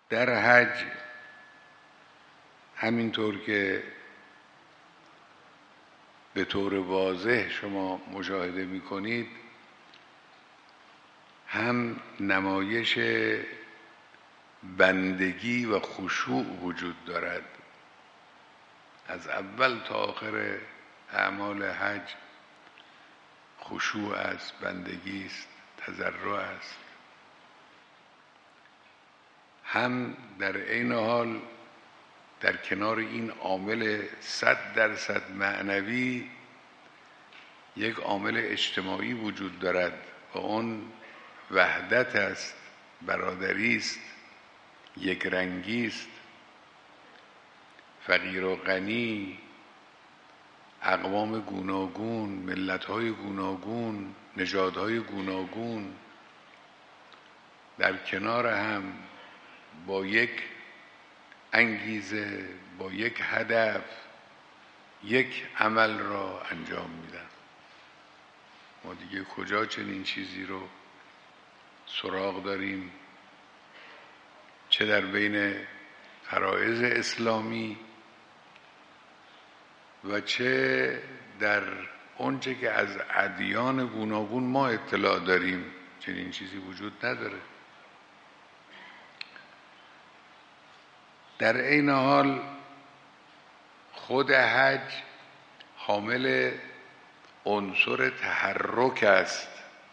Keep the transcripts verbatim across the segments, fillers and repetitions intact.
در حج همینطور که به طور واضح شما مشاهده می‌کنید، هم نمایش بندگی و خشوع وجود دارد. از اول تا آخر اعمال حج خشوع است، بندگی است، تضرع است. هم در عین حال در کنار این عامل صد درصد معنوی یک عامل اجتماعی وجود دارد و اون وحدت است، برادری است، یک رنگی است. فقیر و غنی، اقوام گوناگون، ملت‌های گوناگون، نژادهای گوناگون در کنار هم با یک انگیزه، با یک هدف، یک عمل را انجام میدن. ما دیگه کجا چنین چیزی رو سراغ داریم؟ چه در بین فرائض اسلامی و چه در اونچه که از ادیان گوناگون ما اطلاع داریم چنین چیزی وجود نداره. در عین حال خود حج حامل عنصر تحرک است،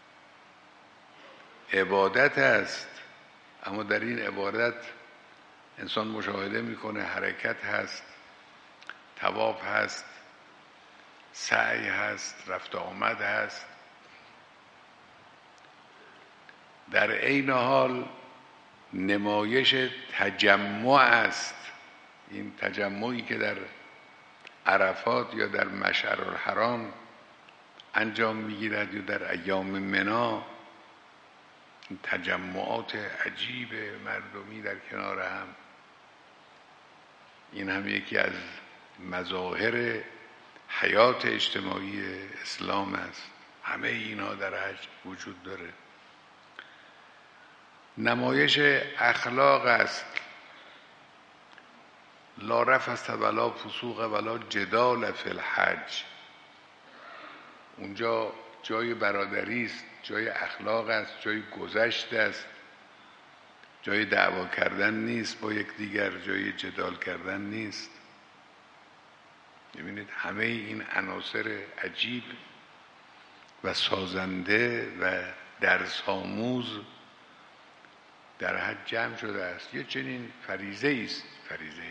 عبادت است، اما در این عبادت انسان مشاهده میکنه حرکت هست، طواف هست، سعی هست، رفت آمد هست. در عین حال نمایش تجمع است. این تجمعی که در عرفات یا در مشعرالحرام انجام میگیرد یا در ایام منا، این تجمعات عجیب مردمی در کنار هم، این هم یکی از مظاهر حیات اجتماعی اسلام است. همه اینا در حج وجود داره. نمایش اخلاق است. لا رفث ولا فسوق ولا جدال فی الحج. اونجا جای برادری است، جای اخلاق است، جای گذشت است، جای دعوا کردن نیست با یک دیگر، جای جدال کردن نیست. ببینید همه این عناصر عجیب و سازنده و درس آموز در حج جمع شده است. یه چنین فریضه است، فریضه